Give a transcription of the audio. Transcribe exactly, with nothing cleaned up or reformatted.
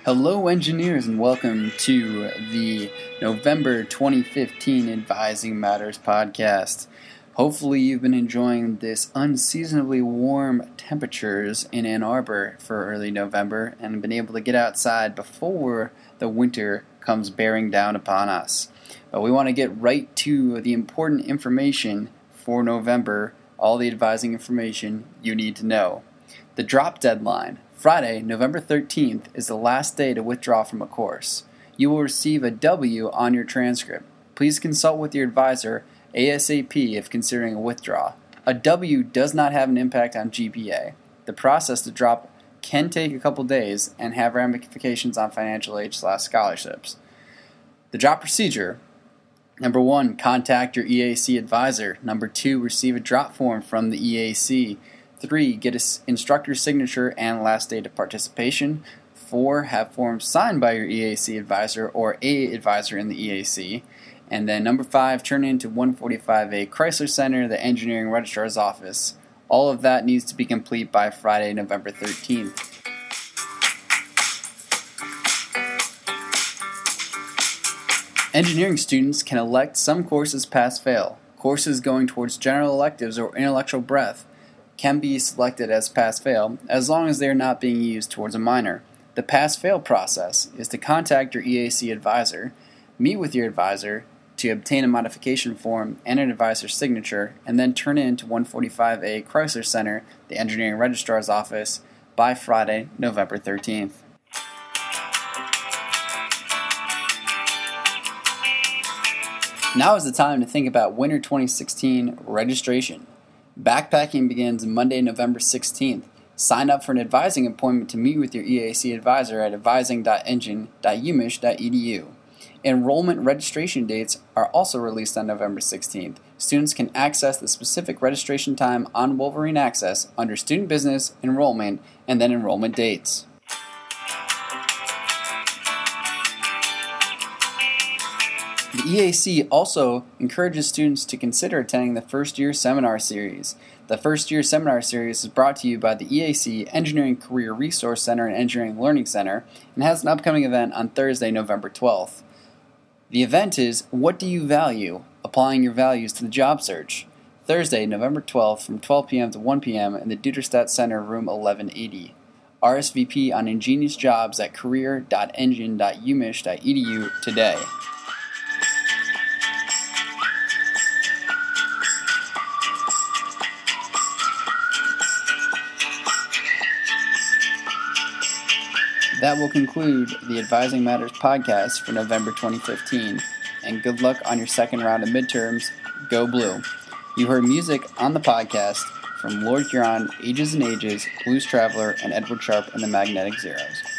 Hello, engineers, and welcome to the November twenty fifteen Advising Matters podcast. Hopefully, you've been enjoying this unseasonably warm temperatures in Ann Arbor for early November and been able to get outside before the winter comes bearing down upon us. But we want to get right to the important information for November, all the advising information you need to know. The drop deadline. Friday, November thirteenth, is the last day to withdraw from a course. You will receive a W on your transcript. Please consult with your advisor ASAP if considering a withdrawal. A W does not have an impact on G P A. The process to drop can take a couple days and have ramifications on financial aid slash scholarships. The drop procedure. Number one, contact your E A C advisor. Number two, receive a drop form from the E A C. Three, get an instructor's signature and last date of participation. Four, have forms signed by your E A C advisor or a advisor in the E A C. And then number five, turn into one forty-five A Chrysler Center, the engineering registrar's office. All of that needs to be complete by Friday, November thirteenth. Engineering students can elect some courses pass-fail. Courses going towards general electives or intellectual breadth can be selected as pass-fail as long as they are not being used towards a minor. The pass-fail process is to contact your E A C advisor, meet with your advisor to obtain a modification form and an advisor's signature, and then turn in to one forty-five A Chrysler Center, the engineering registrar's office, by Friday, November thirteenth. Now is the time to think about winter twenty sixteen registration. Backpacking begins Monday, November sixteenth. Sign up for an advising appointment to meet with your E A C advisor at advising dot engine dot u mich dot e d u. Enrollment registration dates are also released on November sixteenth. Students can access the specific registration time on Wolverine Access under Student Business, Enrollment, and then Enrollment Dates. The E A C also encourages students to consider attending the First Year Seminar Series. The First Year Seminar Series is brought to you by the E A C Engineering Career Resource Center and Engineering Learning Center and has an upcoming event on Thursday, November twelfth. The event is What Do You Value? Applying Your Values to the Job Search. Thursday, November twelfth from twelve p.m. to one p.m. in the Duderstadt Center, room eleven eighty. R S V P on Ingenious Jobs at career dot engine dot u mich dot e d u today. That will conclude the Advising Matters podcast for November twenty fifteen, and good luck on your second round of midterms. Go Blue. You heard music on the podcast from Lord Huron, Ages and Ages, Blues Traveler, and Edward Sharpe and the Magnetic Zeros.